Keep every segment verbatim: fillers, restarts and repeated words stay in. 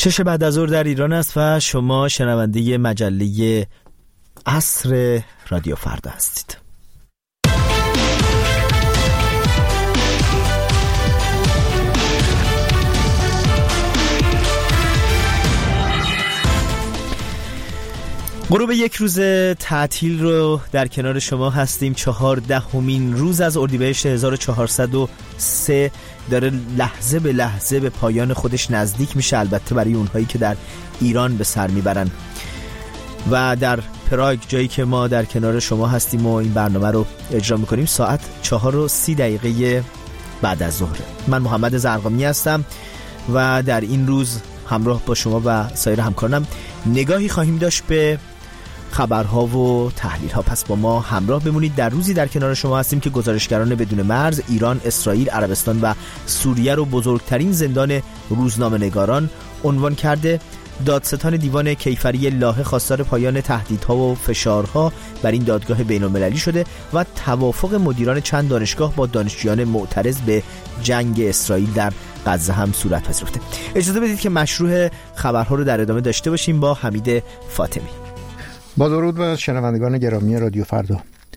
شش بعد از ظهر در ایران است و شما شنونده مجله عصر رادیو فردا هستید. غروب یک روز تعطیل رو در کنار شما هستیم. چهاردهمین روز از اردیبهشت هزار و چهارصد و سه داره لحظه به لحظه به پایان خودش نزدیک میشه، البته برای اونهایی که در ایران به سر میبرن. و در پراگ، جایی که ما در کنار شما هستیم و این برنامه رو اجرا میکنیم، ساعت چهار و سی دقیقه بعد از ظهر. من محمد زرقامی هستم و در این روز همراه با شما و سایر همکارانم نگاهی خواهیم داشت به خبرها و تحلیل ها. پس با ما همراه بمونید. در روزی در کنار شما هستیم که گزارشگران بدون مرز ایران، اسرائیل، عربستان و سوریه رو بزرگترین زندان روزنامه‌نگاران عنوان کرده. دادستان دیوان کیفری لاهه خواستار پایان تهدیدها و فشارها بر این دادگاه بین‌المللی شده و توافق مدیران چند دانشگاه با دانشجویان معترض به جنگ اسرائیل در غزه هم صورت پذیرفته. اجازه بدید که مشروع خبرها رو در ادامه داشته باشیم با حمید فاطمی. با درود به شنوندگان گرامی رادیو فردا.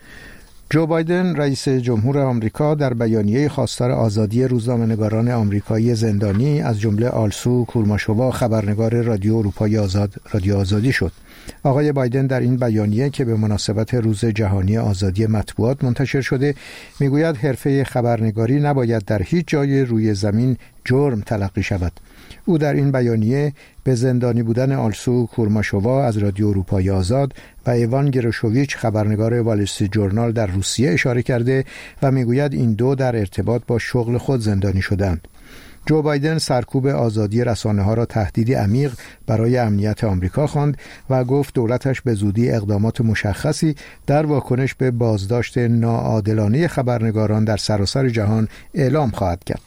جو بایدن رئیس جمهور آمریکا در بیانیه خواستار آزادی روزنامه‌نگاران آمریکایی زندانی از جمله آلسو کورماشووا، خبرنگار رادیو اروپای آزاد، رادیو آزادی شد. آقای بایدن در این بیانیه که به مناسبت روز جهانی آزادی مطبوعات منتشر شده میگوید حرفه خبرنگاری نباید در هیچ جای روی زمین جرم تلقی شود. او در این بیانیه به زندانی بودن آلسو کورماشووا از رادیو اروپای آزاد و ایوان گروشوویچ، خبرنگار وال استریت جورنال در روسیه اشاره کرده و میگوید این دو در ارتباط با شغل خود زندانی شدند. جو بایدن سرکوب آزادی رسانه‌ها را تهدیدی عمیق برای امنیت آمریکا خواند و گفت دولتش به زودی اقدامات مشخصی در واکنش به بازداشت ناعادلانه خبرنگاران در سراسر جهان اعلام خواهد کرد.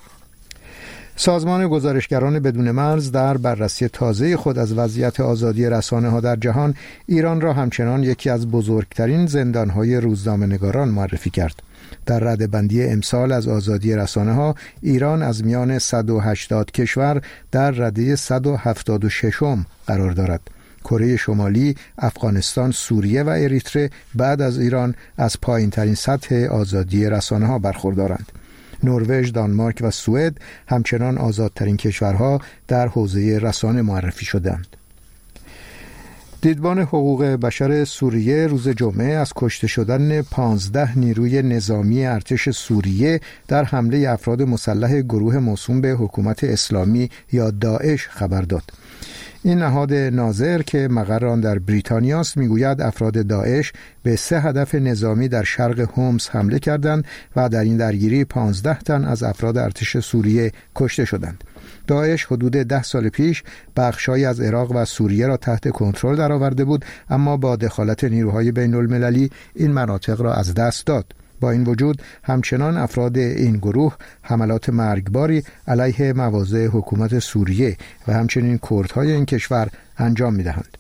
سازمان گزارشگران بدون مرز در بررسی تازه خود از وضعیت آزادی رسانه‌ها در جهان، ایران را همچنان یکی از بزرگترین زندان‌های روزنامه‌نگاران معرفی کرد. در رده‌بندی امسال از آزادی رسانه‌ها، ایران از میان صد و هشتاد کشور در رده صد و هفتاد و ششم قرار دارد. کره شمالی، افغانستان، سوریه و اریتره بعد از ایران از پایین‌ترین سطح آزادی رسانه‌ها برخوردارند. نروژ، دانمارک و سوئد همچنان آزادترین کشورها در حوزه رسانه معرفی شدند. دیدبان حقوق بشر سوریه روز جمعه از کشته شدن پانزده نیروی نظامی ارتش سوریه در حمله افراد مسلح گروه موسوم به حکومت اسلامی یا داعش خبر داد. این نهاد ناظر که مقر آن در بریتانیا است میگوید افراد داعش به سه هدف نظامی در شرق هومس حمله کردند و در این درگیری پانزده تن از افراد ارتش سوریه کشته شدند. داعش حدود ده سال پیش بخشایی از عراق و سوریه را تحت کنترل درآورده بود، اما با دخالت نیروهای بین المللی این مناطق را از دست داد. با این وجود همچنان افراد این گروه حملات مرگباری علیه مواضع حکومت سوریه و همچنین کردهای این کشور انجام می‌دهند.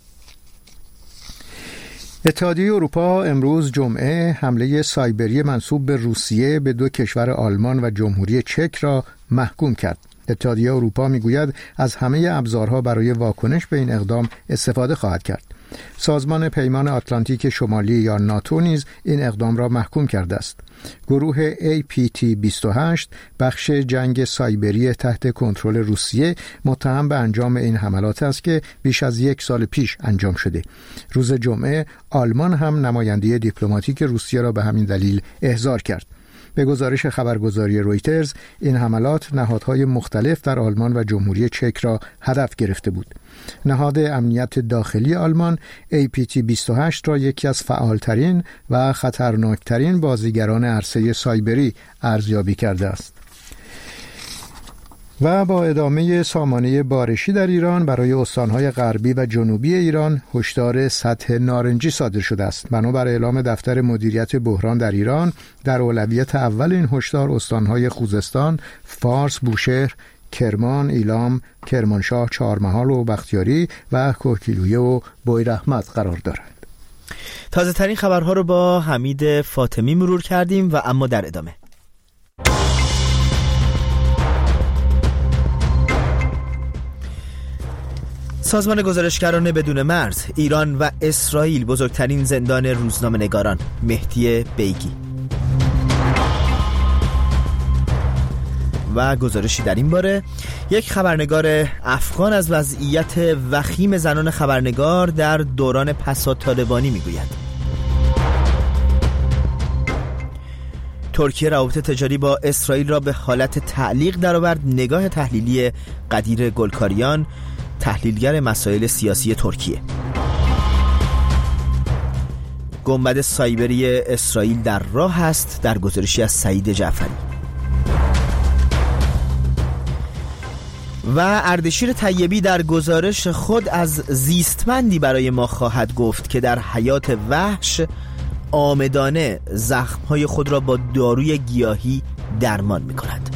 اتحادیه اروپا امروز جمعه حمله سایبری منسوب به روسیه به دو کشور آلمان و جمهوری چک را محکوم کرد. اتحادیه اروپا میگوید از همه ابزارها برای واکنش به این اقدام استفاده خواهد کرد. سازمان پیمان آتلانتیک شمالی یا ناتو نیز این اقدام را محکوم کرده است. گروه ای پی تی بیست و هشت بخش جنگ سایبری تحت کنترل روسیه متهم به انجام این حملات است که بیش از یک سال پیش انجام شده. روز جمعه آلمان هم نماینده دیپلماتیک روسیه را به همین دلیل احضار کرد. به گزارش خبرگزاری رویترز این حملات نهادهای مختلف در آلمان و جمهوری چک را هدف گرفته بود. نهاد امنیت داخلی آلمان ای پی تی بیست و هشت را یکی از فعالترین و خطرناکترین بازیگران عرصه سایبری ارزیابی کرده است. و با ادامه سامانه بارشی در ایران برای استانهای غربی و جنوبی ایران هشدار سطح نارنجی صادر شده است. بنابر اعلام دفتر مدیریت بحران در ایران، در اولویت اول این هشدار استانهای خوزستان، فارس، بوشهر، کرمان، ایلام، کرمانشاه، چهارمحال و بختیاری و کوهگیلویه و بویراحمد قرار دارد. تازه ترین خبرها رو با حمید فاطمی مرور کردیم و اما در ادامه سازمان گزارشگران بدون مرز: ایران و اسرائیل بزرگترین زندان روزنامه‌نگاران. مهدی بیگی. و گزارشی در این باره: یک خبرنگار افغان از وضعیت وخیم زنان خبرنگار در دوران پسا طالبانی میگوید. ترکیه روابط تجاری با اسرائیل را به حالت تعلیق درآورد. نگاه تحلیلی قدیر گلکاریان، تحلیلگر مسائل سیاسی ترکیه. گنبد سایبری اسرائیل در راه است، در گزارشی از سعید جعفری. و اردشیر طیبی در گزارش خود از زیستمندی برای ما خواهد گفت که در حیات وحش آمدانه زخم‌های خود را با داروی گیاهی درمان می‌کند.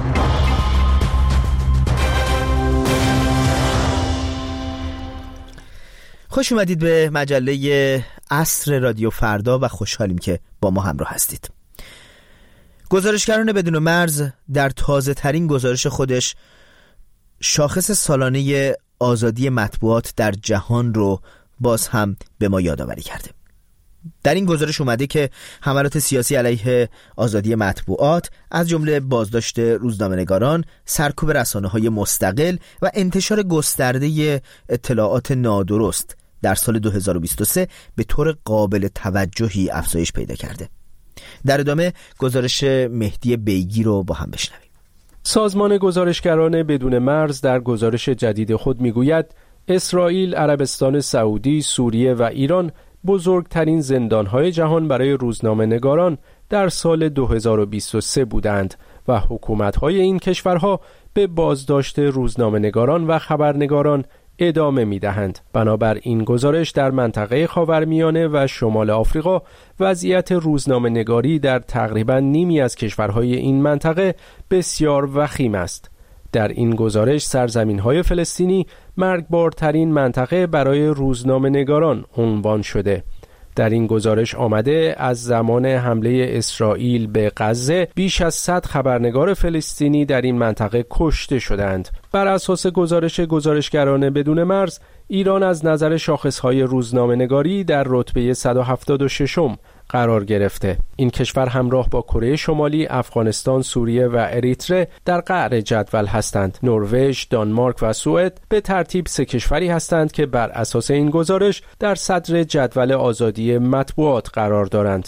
خوش اومدید به مجله عصر رادیو فردا و خوشحالیم که با ما همراه هستید. گزارشگران بدون مرز در تازه ترین گزارش خودش شاخص سالانه آزادی مطبوعات در جهان رو باز هم به ما یادآوری کرده. در این گزارش اومده که حملات سیاسی علیه آزادی مطبوعات از جمله بازداشت روزنامه‌نگاران، سرکوب رسانه‌های مستقل و انتشار گسترده اطلاعات نادرست در سال دو هزار و بیست و سه به طور قابل توجهی افزایش پیدا کرده. در ادامه گزارش مهدی بیگی رو با هم بشنویم. سازمان گزارشگران بدون مرز در گزارش جدید خود میگوید اسرائیل، عربستان سعودی، سوریه و ایران بزرگترین زندانهای جهان برای روزنامه‌نگاران در سال دو هزار و بیست و سه بودند و حکومت‌های این کشورها به بازداشت روزنامه‌نگاران و خبرنگاران ادامه می‌دهند. بنابر این گزارش در منطقه خاورمیانه و شمال آفریقا وضعیت روزنامه‌نگاری در تقریباً نیمی از کشورهای این منطقه بسیار وخیم است. در این گزارش سرزمین‌های فلسطینی مرگبارترین منطقه برای روزنامه‌نگاران عنوان شده. در این گزارش آمده از زمان حمله اسرائیل به غزه بیش از صد خبرنگار فلسطینی در این منطقه کشته شدند. بر اساس گزارش گزارشگران بدون مرز، ایران از نظر شاخص‌های روزنامه‌نگاری در رتبه صد و هفتاد و ششم قرار گرفته. این کشور همراه با کره شمالی، افغانستان، سوریه و اریتره در قعر جدول هستند. نروژ، دانمارک و سوئد به ترتیب سه کشوری هستند که بر اساس این گزارش در صدر جدول آزادی مطبوعات قرار دارند.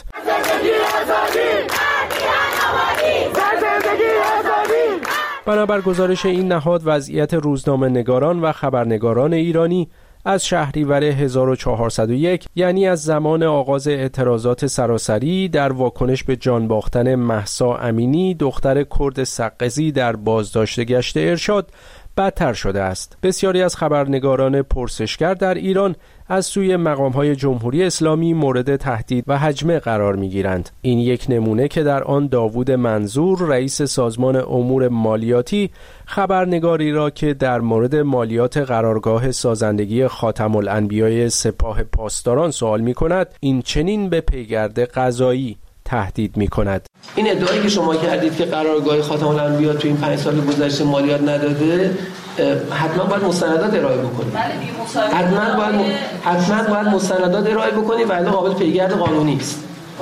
بنابر گزارش این نهاد، وضعیت روزنامه‌نگاران و خبرنگاران ایرانی از شهریور هزار و چهارصد و یک، یعنی از زمان آغاز اعتراضات سراسری در واکنش به جان باختن مهسا امینی، دختر کرد سقزی در بازداشت گشت ارشاد، بدتر شده است. بسیاری از خبرنگاران پرسشگر در ایران از سوی مقام‌های جمهوری اسلامی مورد تهدید و هجمه قرار می‌گیرند. این یک نمونه که در آن داوود منظور، رئیس سازمان امور مالیاتی، خبرنگاری را که در مورد مالیات قرارگاه سازندگی خاتم الانبیاء سپاه پاسداران سوال می‌کند، این چنین به پیگرد قضایی تهدید می‌کند. این ادعایی که شما کردید که قرارگاه خاتم الانبیاء تو این پنج سال گذشته مالیات نداده، حتما باید مستندات ارائه بکنید. بله، حتما باید حتما باید مستندات ارائه بکنید و الا قابل پیگرد قانونی است.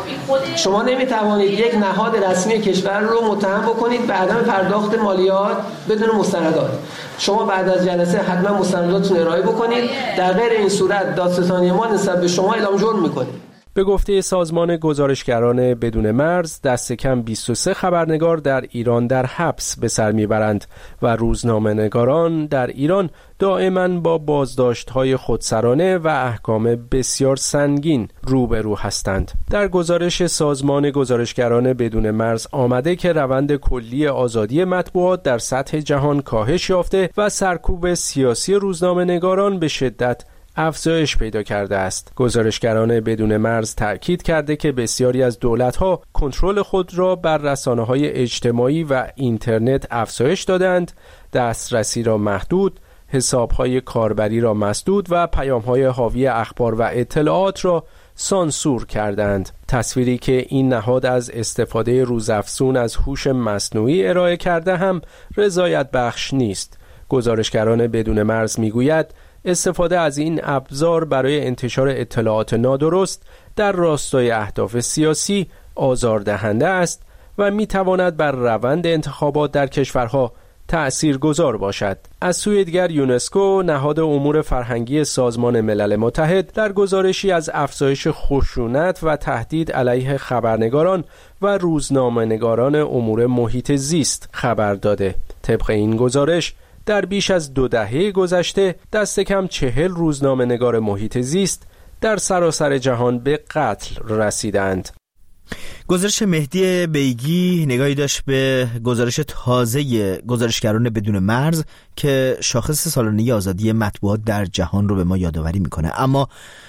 شما نمیتوانید یک نهاد رسمی کشور رو متهم بکنید به عدم پرداخت مالیات بدون مستندات. شما بعد از جلسه حتما مستنداتتون ارائه بکنید، در غیر این صورت دادستانی ما نسبت به شما اعلام جرم میکنید. به گفته سازمان گزارشگران بدون مرز، دست کم بیست و سه خبرنگار در ایران در حبس به سر میبرند و روزنامه‌نگاران در ایران دائما با بازداشت‌های خودسرانه و احکام بسیار سنگین روبرو هستند. در گزارش سازمان گزارشگران بدون مرز آمده که روند کلی آزادی مطبوعات در سطح جهان کاهش یافته و سرکوب سیاسی روزنامه‌نگاران به شدت افزایش پیدا کرده است. گزارشگران بدون مرز تأکید کرده که بسیاری از دولت‌ها کنترل خود را بر رسانه‌های اجتماعی و اینترنت افزایش دادند، دسترسی را محدود، حساب‌های کاربری را مسدود و پیام‌های حاوی اخبار و اطلاعات را سانسور کردند. تصویری که این نهاد از استفاده روزافزون از هوش مصنوعی ارائه کرده هم رضایت بخش نیست. گزارشگران بدون مرز میگوید استفاده از این ابزار برای انتشار اطلاعات نادرست در راستای اهداف سیاسی آزاردهنده است و میتواند بر روند انتخابات در کشورها تأثیر گذار باشد. از سوی دیگر یونسکو، نهاد امور فرهنگی سازمان ملل متحد، در گزارشی از افزایش خشونت و تهدید علیه خبرنگاران و روزنامه‌نگاران امور محیط زیست خبر داده. طبق این گزارش در بیش از دو دهه گذشته دست کم چهل روزنامه‌نگار محیط زیست در سراسر جهان به قتل رسیدند. گزارش مهدی بیگی نگاهی داشت به گزارش تازه گزارشگران بدون مرز که شاخص سالانه آزادی مطبوعات در جهان رو به ما یادآوری میکنه. اما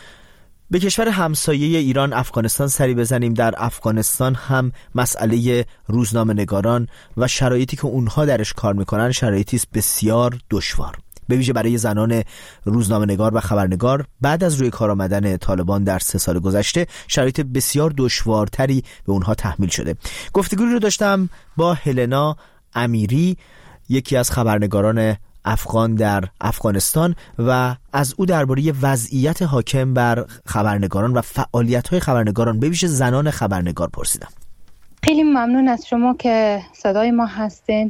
به کشور همسایه ایران افغانستان سری بزنیم. در افغانستان هم مسئله روزنامه‌نگاران و شرایطی که اونها درش کار میکنن شرایطی است بسیار دشوار، به ویژه برای زنان روزنامه‌نگار و خبرنگار. بعد از روی کار آمدن طالبان در سه سال گذشته شرایط بسیار دشوارتری به اونها تحمیل شده. گفتگویی رو داشتم با هلنا امیری، یکی از خبرنگاران افغان در افغانستان، و از او درباره وضعیت حاکم بر خبرنگاران و فعالیت‌های خبرنگاران به ویژه زنان خبرنگار پرسیدم. خیلی ممنون از شما که صدای ما هستین.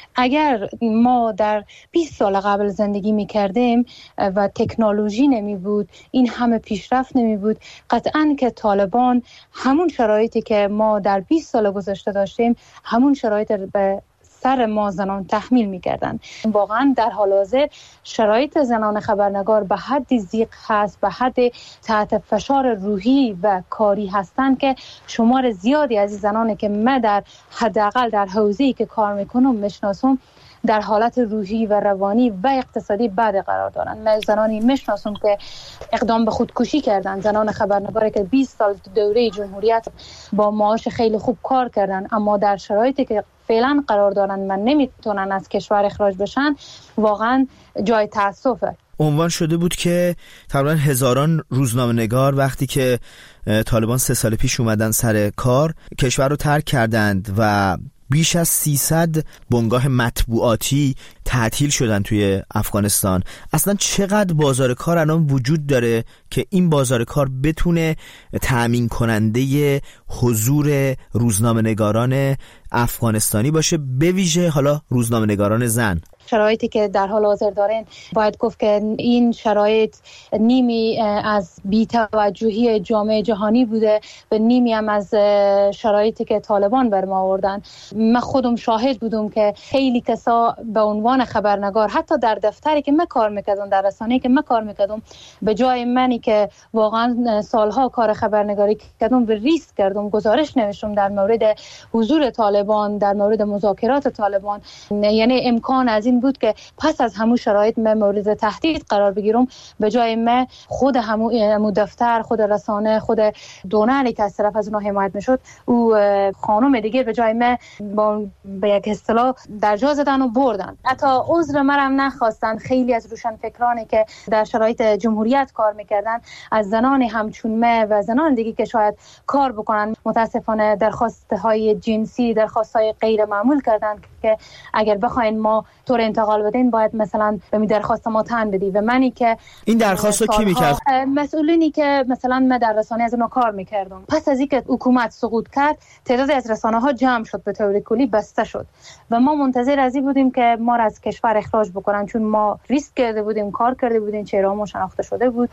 اگر ما در بیست سال قبل زندگی می کردیم و تکنولوژی نمی بود، این همه پیشرفت نمی بود، قطعاً که طالبان همون شرایطی که ما در بیست سال گذشته داشتیم همون شرایط به سر ما زنان تحمیل می‌کردند. واقعا در حال حاضر شرایط زنان خبرنگار به حدی ضیق هست، به حد تحت فشار روحی و کاری هستند که شمار زیادی از زنانی که من در حداقل در حوزه‌ای که کار میکنم میشناسم در حالت روحی و روانی و اقتصادی بد قرار دارن. من زنانی میشناسم که اقدام به خودکشی کردن، زنان خبرنگاری که بیست سال دوره جمهوریت با معاش خیلی خوب کار کردن، اما در شرایطی که فعلا قرار دارن من نمیتونن از کشور اخراج بشن، واقعا جای تأسفه. عنوان شده بود که تقریبا هزاران روزنامه‌نگار وقتی که طالبان سه سال پیش اومدن سر کار کشور رو ترک کردند و بیش از سیصد بنگاه مطبوعاتی تعطیل شدن توی افغانستان. اصلا چقدر بازار کار الان وجود داره که این بازار کار بتونه تأمین کننده حضور روزنامه‌نگاران افغانستانی باشه، به ویژه حالا روزنامه‌نگاران زن؟ شرایطی که در حال حاضر دارین باید گفت که این شرایط نیمی از بی‌توجهی جامعه جهانی بوده و نیمی هم از شرایطی که طالبان بر ما آوردن. من خودم شاهد بودم که خیلی کسا به عنوان خبرنگار حتی در دفتری که من کار میکردم، در رسانه‌ای که من کار میکردم، به جای منی که واقعا سالها کار خبرنگاری کردم و ریسک کردم، گزارش نوشتم در مورد حضور طالبان، در مورد مذاکرات طالبان، یعنی امکان از این بود که پس از همون شرایط من مورد تهدید قرار بگیرم، به جای من خود همون دفتر، خود رسانه، خود دونری که از طرف از اونها حمایت میشد، او خانم دیگه به جای من با به یک اصطلاح در جا زدن و بردن. حتی عذر مرم نخواستن. خیلی از روشنفکرانی که در شرایط جمهوریت کار میکردن، از زنان همچون من و زنان دیگه که شاید کار بکنن، متاسفانه درخواست‌های جنسی، درخواست‌های غیر معمول کردن که اگر بخواین ما طور انتقال بدین باید مثلا به می درخواست ما تن بدی. و منی که این درخواست رو کی میکرد؟ مسئولینی که مثلا من در رسانه از اونها کار میکردم. پس از اینکه حکومت سقوط کرد، تعدادی از رسانه ها جمع شد، به طور کلی بسته شد و ما منتظر از این بودیم که ما را از کشور اخراج بکنن، چون ما ریسک کرده بودیم، کار کرده بودیم، چهره‌مون شناخته شده بود.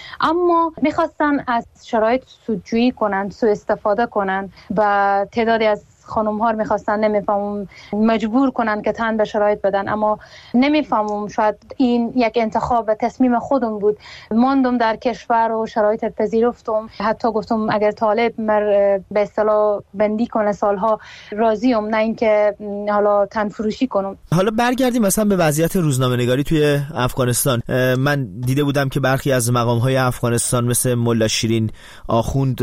اما میخواستن از شرایط سودجویی کنن، سوء استفاده کنن و تعدادی از خانم ها میخواستن نمیفهمم مجبور کنن که تن به شرایط بدن. اما نمیفهمم، شاید این یک انتخاب و تصمیم خودم بود. ماندم در کشور و شرایط پذیرفتم، حتی گفتم اگر طالب مر به اصطلاح بندی کنه سالها راضیم، نه اینکه حالا تن فروشی کنم. حالا برگردیم مثلا به وضعیت روزنامه‌نگاری توی افغانستان. من دیده بودم که برخی از مقام‌های افغانستان مثل ملا شیرین آخوند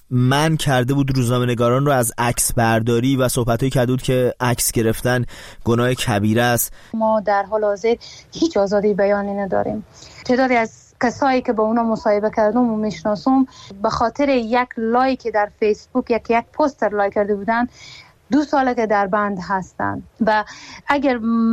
من کرده بود روزنامه‌نگاران رو از عکس برداری و صحبتایی کرده بود که عکس گرفتن گناه کبیره است. ما در حال حاضر هیچ آزادی بیانی نداریم. تعدادی از کسایی که با اونا مصاحبه کردم و میشناسم به خاطر یک لایک در فیسبوک، یک یک پوستر لایک کرده بودن، دو ساله که در بند هستند و اگر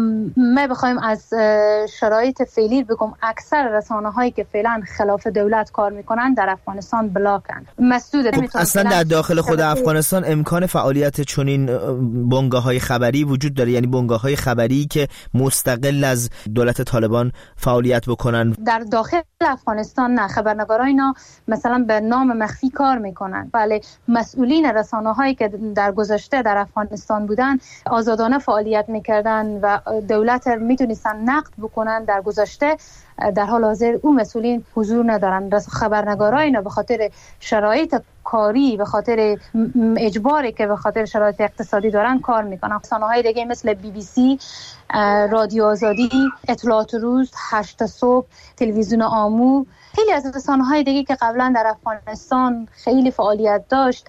ما بخوایم از شرایط فعلی بگم اکثر رسانه هایی که فعلا خلاف دولت کار میکنن در افغانستان بلاکن. مسدود. خب اصلا در داخل خود افغانستان امکان فعالیت چنین بنگاه های خبری وجود داره؟ یعنی بنگاه های خبری که مستقل از دولت طالبان فعالیت بکنن در داخل افغانستان؟ نه، خبرنگارای اینا مثلا به نام مخفی کار میکنن. بله، مسئولین رسانه هایی که در گذشته در افغانستان بودن آزادانه فعالیت میکردن و دولت میتونستن نقد بکنن. در گذشته در حال حاضر اون مسئولین حضور ندارن. خبرنگارای اینا به خاطر شرایط کاری، به خاطر اجباری که به خاطر شرایط اقتصادی دارن کار میکنن. رسانه‌های دیگه مثل بی بی سی، رادیو آزادی، اطلاعات روز، هشت صبح، تلویزیون آمو، خیلی از رسانه‌های دیگه که قبلا در افغانستان خیلی فعالیت داشت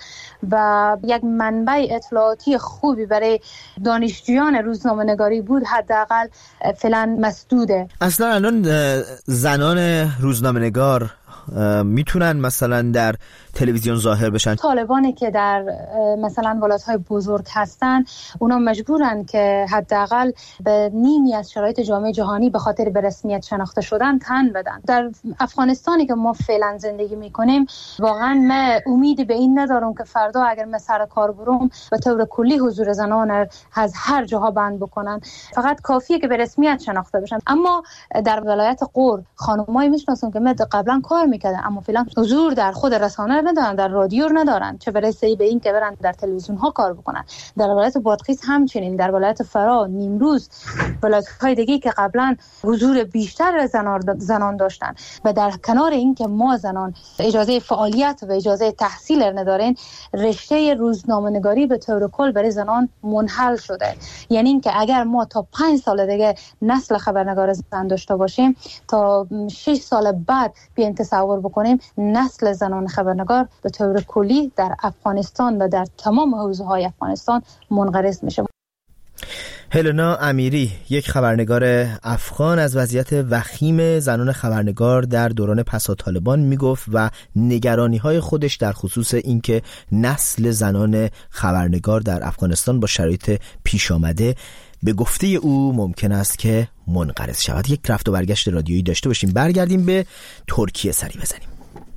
و یک منبع اطلاعاتی خوبی برای دانشجویان روزنامه‌نگاری بود، حداقل فعلا مسدوده. اصلا الان زنان روزنامه‌نگار میتونن مثلا در تلویزیون ظاهر بشن؟ طالبانی که در مثلا ولایت‌های بزرگ هستن اونا مجبورن که حداقل به نیمی از شرایط جامعه جهانی به خاطر به رسمیت شناخته شدن تن بدن. در افغانستانی که ما فعلا زندگی میکنیم واقعا من امید به این ندارم که فردا اگر من سر کار برم به طور کلی حضور زنان از هر جاها بند بکنن. فقط کافیه که به رسمیت شناخته بشن. اما در ولایت غور خانمایی میشناسم که من قبلا کار میکردن اما فعلا حضور در خود رسانه ندارن، در رادیو ندارن، چه برسه به این که برن در تلویزیون ها کار بکنن. در ولایت بادغیس همچنین، در ولایت فرا، نیمروز، ولایت‌های دیگه که قبلا حضور بیشتر زنان داشتن و در کنار این که ما زنان اجازه فعالیت و اجازه تحصیل ندارین، رشته روزنامه‌نگاری به طور کل برای زنان منحل شده. یعنی این که اگر ما تا پنج سال دیگه نسل خبرنگار زن داشته باشیم، تا شش سال بعد بیاین تصور بکنیم نسل زنان خبرنگار به طور کلی در افغانستان و در تمام حوزه‌های افغانستان منقرض میشه. هلنا امیری، یک خبرنگار افغان، از وضعیت وخیم زنان خبرنگار در دوران پسا طالبان میگفت و نگرانی‌های خودش در خصوص اینکه نسل زنان خبرنگار در افغانستان با شرایط پیش آمده به گفته او ممکن است که منقرض شود. یک رفت و برگشت رادیویی داشته باشیم، برگردیم به ترکیه سری بزنیم.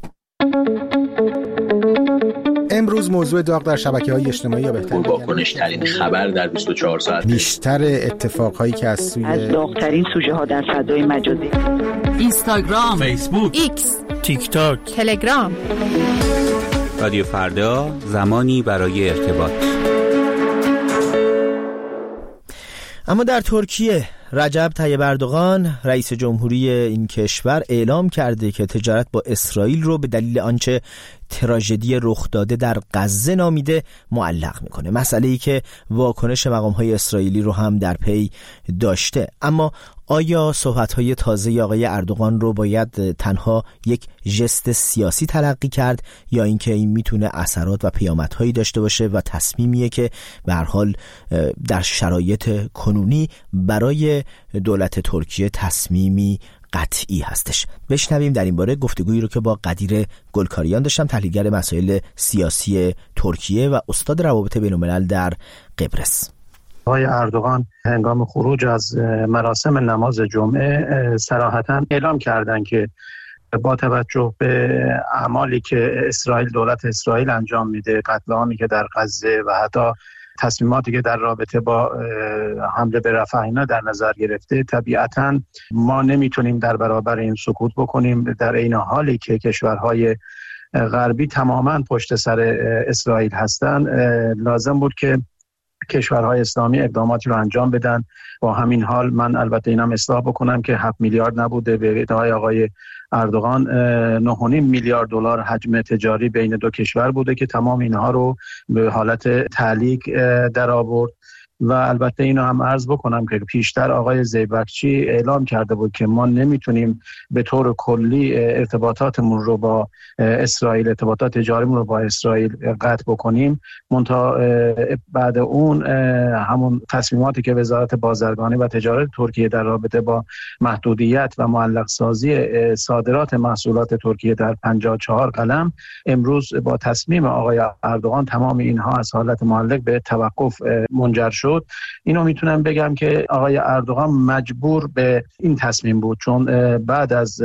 امروز موضوع داغ در شبکه‌های اجتماعی یا بهتر واکنش ترین خبر در بیست و چهار ساعت، بیشتر اتفاقهایی که از سوی از داغ‌ترین سوژه ها در فضای مجازی، اینستاگرام، فیسبوک، ایکس، تیک تاک، تلگرام. رادیو فردا، زمانی برای ارتباط. اما در ترکیه رجب طیب اردوغان رئیس جمهوری این کشور اعلام کرده که تجارت با اسرائیل رو به دلیل آنچه تراژدی رخ داده در غزه نامیده معلق میکنه، مسئله‌ای که واکنش مقام‌های اسرائیلی رو هم در پی داشته. اما آیا صحبت‌های تازه آقای اردوغان رو باید تنها یک ژست سیاسی تلقی کرد یا اینکه این میتونه اثرات و پیامدهایی داشته باشه و تصمیمیه که به هر حال در شرایط کنونی برای دولت ترکیه تصمیمی قطعی هستش؟ بشنویم در این باره گفتگویی رو که با قدیر گلکاریان داشتم، تحلیلگر مسائل سیاسی ترکیه و استاد روابط بین‌الملل در قبرس. آقای اردوغان هنگام خروج از مراسم نماز جمعه صراحتاً اعلام کردند که با توجه به اعمالی که اسرائیل دولت اسرائیل انجام میده، قتل عامی که در غزه و حتی تصمیماتی که در رابطه با حمله به رفح اینا در نظر گرفته، طبیعتاً ما نمیتونیم در برابر این سکوت بکنیم. در این حالی که کشورهای غربی تماماً پشت سر اسرائیل هستند، لازم بود که کشورهای اسلامی اقداماتی رو انجام بدن. با همین حال من البته اینم اصلاح بکنم که هفت میلیارد نبوده، به ادعای آقای اردوغان نه و نیم میلیارد دلار حجم تجاری بین دو کشور بوده که تمام اینها رو به حالت تعلیق در آورد. و البته اینو هم عرض بکنم که پیشتر آقای زیبکچی اعلام کرده بود که ما نمیتونیم به طور کلی ارتباطاتمون رو با اسرائیل، ارتباطات تجاریمون رو با اسرائیل قطع بکنیم. منتها بعد اون همون تصمیماتی که وزارت بازرگانی و تجارت ترکیه در رابطه با محدودیت و معلق سازی صادرات محصولات ترکیه در پنجاه و چهار قلم، امروز با تصمیم آقای اردوغان تمام اینها از حالت معلق به توقف منجر شد. اینو میتونم بگم که آقای اردوغان مجبور به این تصمیم بود، چون بعد از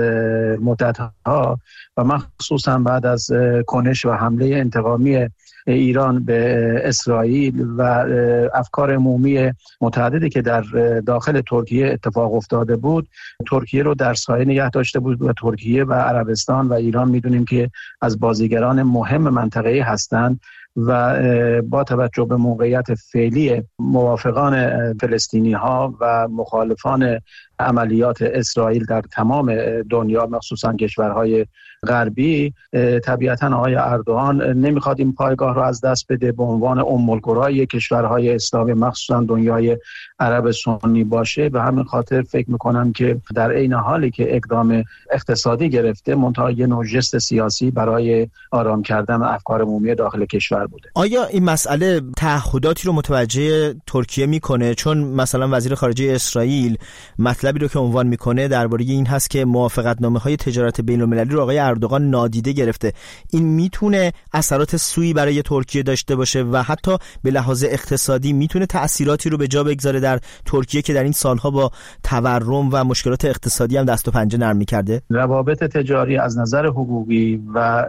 مدت‌ها و مخصوصا بعد از کنش و حمله انتقامی ایران به اسرائیل و افکار عمومی متعددی که در داخل ترکیه اتفاق افتاده بود، ترکیه رو در سایه نگه داشته بود و ترکیه و عربستان و ایران میدونیم که از بازیگران مهم منطقه‌ای هستند و با توجه به موقعیت فعلی موافقان فلسطینی ها و مخالفان عملیات اسرائیل در تمام دنیا، مخصوصا کشورهای غربی، طبیعتا آقای اردوغان نمیخواد این پایگاه رو از دست بده، به عنوان ام القرای کشورهای اسلامی مخصوصا دنیای عرب سنی باشه. به همین خاطر فکر میکنم که در عین حالی که اقدام اقتصادی گرفته، منتها یه نوع ژست سیاسی برای آرام کردن افکار عمومی داخل کشور بوده. آیا این مسئله تعهداتی رو متوجه ترکیه میکنه؟ چون مثلا وزیر خارجه اسرائیل مطلبی رو که عنوان میکنه درباره این هست که موافقتنامه‌های تجارت بین‌المللی رو آقای اردوغان نادیده گرفته. این میتونه اثرات سوئی برای ترکیه داشته باشه و حتی به لحاظ اقتصادی میتونه تأثیراتی رو به جا بگذاره در ترکیه که در این سالها با تورم و مشکلات اقتصادی هم دست و پنجه نرم می‌کرده. روابط تجاری از نظر حقوقی و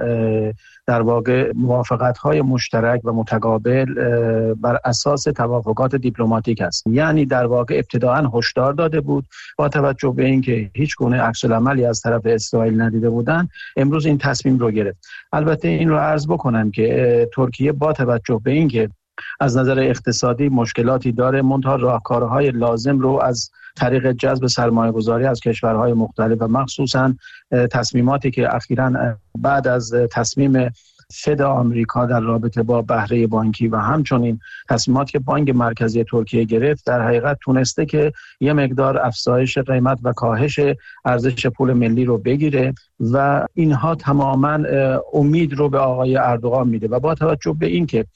در واقع موافقت‌های مشترک و متقابل بر اساس توافقات دیپلماتیک است. یعنی در واقع ابتداءً هشدار داده بود، با توجه به اینکه هیچ گونه عکس العملی از طرف اسرائیل ندیده بودند، امروز این تصمیم رو گرفت. البته این رو عرض بکنم که ترکیه با توجه به اینکه از نظر اقتصادی مشکلاتی داره، منتها راهکارهای لازم رو از طریق جذب سرمایه‌گذاری از کشورهای مختلف و مخصوصاً تصمیماتی که اخیراً بعد از تصمیم فد آمریکا در رابطه با بهره بانکی و همچنین تصمیماتی که بانک مرکزی ترکیه گرفت، در حقیقت تونسته که یه مقدار افزایش قیمت و کاهش ارزش پول ملی رو بگیره و اینها تماماً امید رو به آقای اردوغان میده و با توجه به این که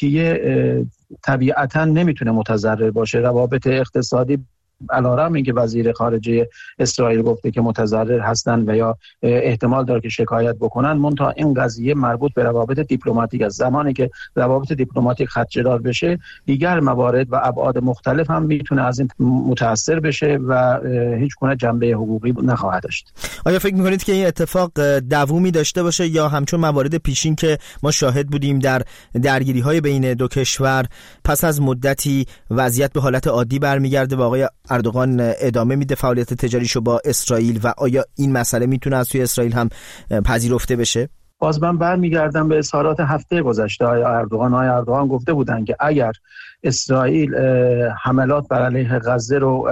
ترکیه طبیعتاً نمیتونه متضرر باشه، روابط اقتصادی علیرغم اینکه وزیر خارجه اسرائیل گفته که متضرر هستند و یا احتمال داره که شکایت بکنن، منتها این قضیه مربوط به روابط دیپلماتیک است. زمانی که روابط دیپلماتیک خدشه‌دار بشه، دیگر موارد و ابعاد مختلف هم میتونه از این متاثر بشه و هیچ گونه جنبه حقوقی نخواهد داشت. آیا فکر می‌کنید که این اتفاق دوامی داشته باشه یا همچون موارد پیشین که ما شاهد بودیم در درگیری‌های بین دو کشور پس از مدتی وضعیت به حالت عادی برمیگرده و آقای اردوغان ادامه میده فعالیت تجاریشو با اسرائیل و آیا این مسئله میتونه از سوی اسرائیل هم پذیرفته بشه؟ باز من برمیگردم به اظهارات هفته گذشته آقای اردوغان. آقای اردوغان گفته بودن که اگر اسرائیل حملات بر علیه غزه رو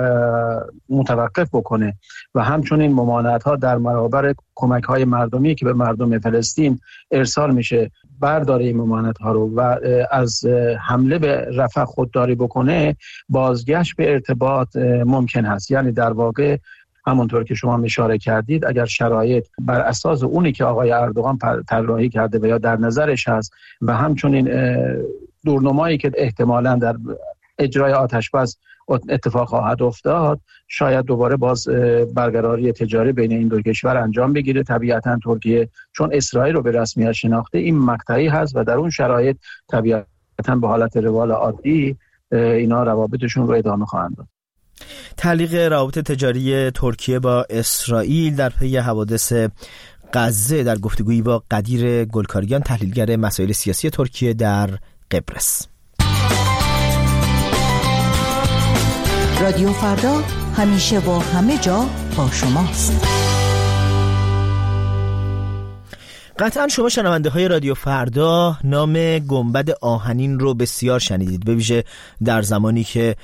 متوقف بکنه و همچنین ممانعت‌ها در برابر کمک‌های مردمی که به مردم فلسطین ارسال میشه برداره این ممانعت‌ها رو و از حمله به رفح خودداری بکنه، بازگشت به ارتباط ممکن هست. یعنی در واقع همونطور که شما اشاره کردید، اگر شرایط بر اساس اونی که آقای اردوغان طراحی کرده و یا در نظرش هست و همچنین دورنمایی که احتمالاً در اجرای آتشبس اتفاق خواهد افتاد، شاید دوباره باز برقراری تجاری بین این دو کشور انجام بگیره. طبیعتاً ترکیه چون اسرائیل رو به رسمیت شناخته، این مقطعی هست و در اون شرایط طبیعتاً به حالت روال عادی اینا روابطشون رو ادامه خواهند داد. تعلیق روابط تجاری ترکیه با اسرائیل در پی حوادث غزه در گفتگویی با قدیر گلکاریان، تحلیلگر مسائل سیاسی ترکیه در قبرس. رادیو فردا همیشه و همه جا با شماست. قطعا شما شنونده های رادیو فردا نام گنبد آهنین رو بسیار شنیدید، به ویژه در زمانی که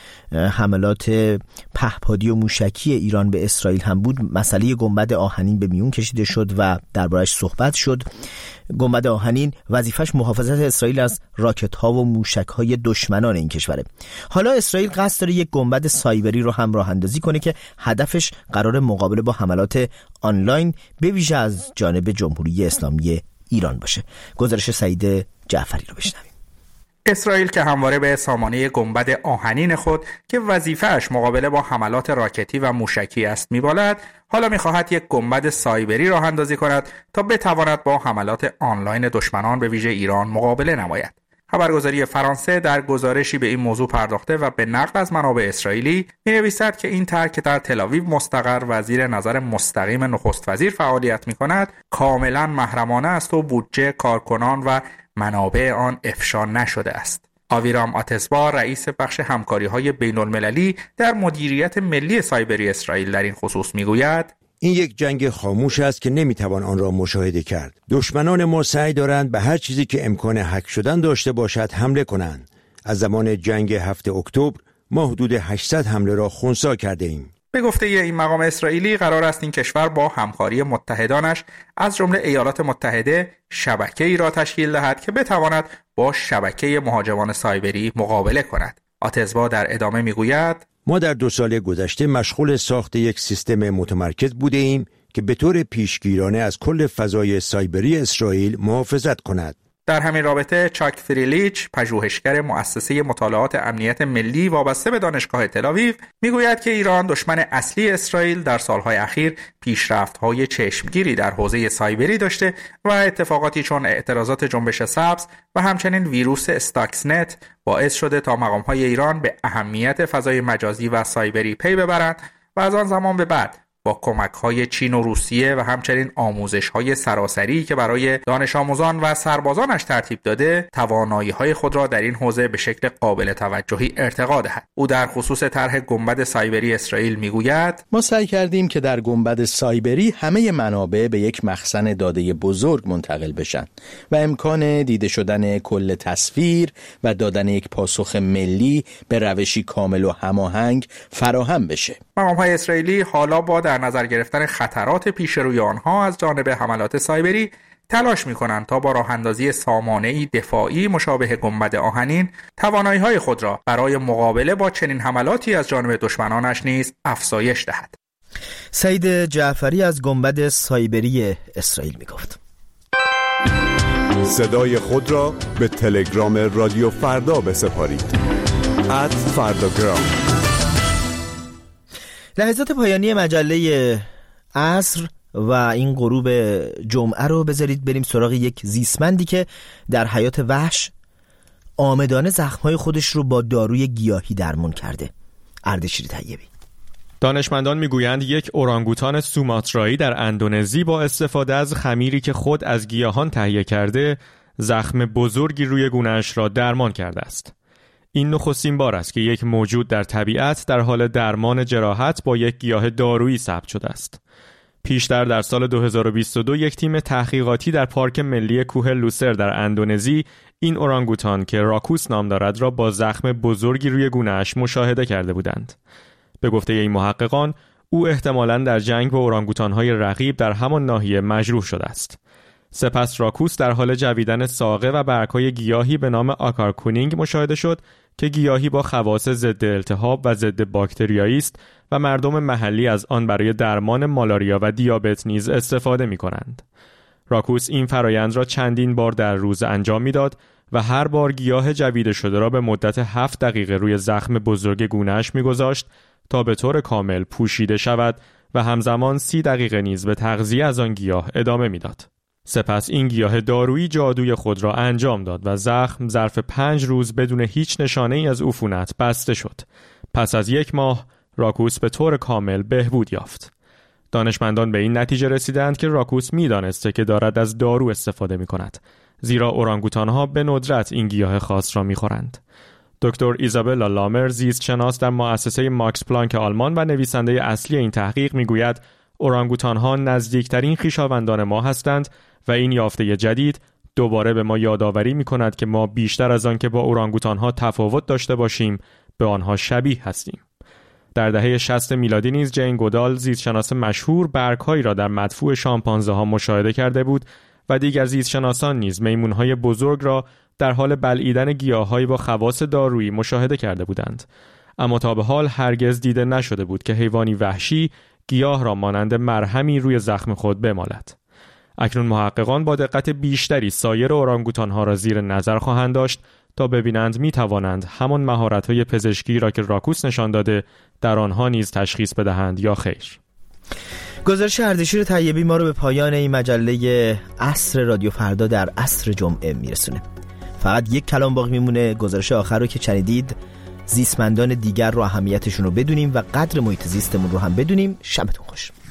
حملات پهپادی و موشکی ایران به اسرائیل هم بود. مسئله گنبد آهنین به میون کشیده شد و دربارش صحبت شد. گنبد آهنین وظیفش محافظت اسرائیل از راکت ها و موشک های دشمنان این کشوره. حالا اسرائیل قصد داره یک گنبد سایبری رو هم راه اندازی کنه که هدفش قرار مقابله با حملات آنلاین به ویژه از جانب جمهوری اسلامی ایران باشه. گزارش سعید جعفری رو بشنویم. اسرائیل که همواره به سامانه گنبد آهنین خود که وظیفه‌اش مقابله با حملات راکتی و موشکی است می‌بالد، حالا می‌خواهد یک گنبد سایبری راه اندازی کند تا بتواند با حملات آنلاین دشمنان به ویژه ایران مقابله نماید. خبرگزاری فرانسه در گزارشی به این موضوع پرداخته و به نقل از منابع اسرائیلی می‌نویسد که این طرح که در تل‌آویو مستقر و زیر نظر مستقیم نخست وزیر فعالیت می‌کند کاملاً محرمانه است و بودجه کارکنان و منابع آن افشا نشده است. آویرام آتسبا رئیس بخش همکاری‌های بین‌المللی در مدیریت ملی سایبری اسرائیل در این خصوص می‌گوید: این یک جنگ خاموش است که نمیتوان آن را مشاهده کرد. دشمنان ما سعی دارند به هر چیزی که امکان هک شدن داشته باشد حمله کنند. از زمان جنگ هفتم اکتبر ما حدود هشتصد حمله را خنثی کرده ایم. به گفته این مقام اسرائیلی قرار است این کشور با همکاری متحدانش از جمله ایالات متحده شبکه‌ای را تشکیل دهد که بتواند با شبکه مهاجمان سایبری مقابله کند. آتزبا در ادامه میگوید: ما در دو سال گذشته مشغول ساخت یک سیستم متمرکز بوده ایم که به طور پیشگیرانه از کل فضای سایبری اسرائیل محافظت کند. در همین رابطه چاک فریلیچ، پژوهشگر مؤسسه مطالعات امنیت ملی وابسته به دانشگاه تل‌آویو، میگوید که ایران دشمن اصلی اسرائیل در سالهای اخیر پیشرفت‌های چشمگیری در حوزه سایبری داشته و اتفاقاتی چون اعتراضات جنبش سبز و همچنین ویروس استاکسنت باعث شده تا مقام‌های ایران به اهمیت فضای مجازی و سایبری پی ببرند و از آن زمان به بعد با کمک‌های چین و روسیه و همچنین آموزش‌های سراسری که برای دانش آموزان و سربازانش ترتیب داده، توانایی‌های خود را در این حوزه به شکل قابل توجهی ارتقا دهد. او در خصوص طرح گنبد سایبری اسرائیل میگوید: ما سعی کردیم که در گنبد سایبری همه منابع به یک مخزن داده بزرگ منتقل بشن و امکان دیده شدن کل تصویر و دادن یک پاسخ ملی به روشی کامل و هماهنگ فراهم بشه. مقام‌های اسرائیلی حالا با در نظر گرفتن خطرات پیش روی آنها از جانب حملات سایبری تلاش می‌کنند تا با راه اندازی سامانه‌ای دفاعی مشابه گنبد آهنین توانایی‌های خود را برای مقابله با چنین حملاتی از جانب دشمنانش نیز افزایش دهد. سعید جعفری از گنبد سایبری اسرائیل میگفت. صدای خود را به تلگرام رادیو فردا بسپارید. ات فرداگرام. لحظات پایانی مجله عصر و این غروب جمعه رو بذارید بریم سراغ یک زیستمندی که در حیات وحش آمدانه زخم‌های خودش رو با داروی گیاهی درمان کرده. اردشیر طیبی. دانشمندان میگویند یک اورانگوتان سوماترایی در اندونزی با استفاده از خمیری که خود از گیاهان تهیه کرده زخم بزرگی روی گونه‌اش را درمان کرده است. این نخستین بار است که یک موجود در طبیعت در حال درمان جراحت با یک گیاه دارویی ثبت شده است. پیشتر در سال دو هزار و بیست و دو یک تیم تحقیقاتی در پارک ملی کوه لوسر در اندونزی این اورانگوتان که راکوس نام دارد را با زخم بزرگی روی گونه‌اش مشاهده کرده بودند. به گفته این محققان او احتمالاً در جنگ با اورانگوتان‌های رقیب در همان ناحیه مجروح شده است. سپس راکوس در حال جویدن ساقه و برگ‌های گیاهی به نام آکارکونینگ مشاهده شد که گیاهی با خواص ضد التهاب و ضد باکتریایی است و مردم محلی از آن برای درمان مالاریا و دیابت نیز استفاده می‌کنند. راکوس این فرایند را چندین بار در روز انجام می‌داد و هر بار گیاه جویده شده را به مدت هفت دقیقه روی زخم بزرگ گونه‌اش می‌گذاشت تا به طور کامل پوشیده شود و همزمان سی دقیقه نیز به تغذیه از آن گیاه ادامه می‌داد. سپس این گیاه دارویی جادوی خود را انجام داد و زخم ظرف پنج روز بدون هیچ نشانه‌ای از عفونت بسته شد. پس از یک ماه راکوس به طور کامل بهبود یافت. دانشمندان به این نتیجه رسیدند که راکوس می‌دانسته که دارد از دارو استفاده می‌کند، زیرا اورانگوتان‌ها به ندرت این گیاه خاص را می‌خورند. دکتر ایزابلا لامر، زیست شناس در مؤسسه ماکس پلانک آلمان و نویسنده اصلی این تحقیق می‌گوید اورانگوتان‌ها نزدیکترین خویشاوندان ما هستند و این یافته جدید دوباره به ما یادآوری می‌کند که ما بیشتر از آن که با اورانگوتان‌ها تفاوت داشته باشیم، به آنها شبیه هستیم. در دهه شصت میلادی نیز جین گودال زیستشناس مشهور برگ‌هایی را در مدفوع شامپانزه‌ها مشاهده کرده بود و دیگر زیستشناسان نیز میمون‌های بزرگ را در حال بلعیدن گیاه‌هایی با خواص دارویی مشاهده کرده بودند. اما تا به حال هرگز دیده نشده بود که حیوانی وحشی گیاه را مانند مرهمی روی زخم خود بمالد. اکنون محققان با دقت بیشتری سایر اورانگوتان‌ها را زیر نظر خواهند داشت تا ببینند می توانند همان مهارت‌های پزشکی را که راکوس نشان داده در آنها نیز تشخیص بدهند یا خیر. گزارش اردشیر طیبی ما رو به پایان این مجله عصر رادیو فردا در عصر جمعه میرسونه. فقط یک کلام باقی میمونه، گزارش آخر رو که شنیدید، زیستمندان دیگر رو اهمیتشون رو بدونیم و قدر محیط زیستمون رو هم بدونیم. شبتون خوش.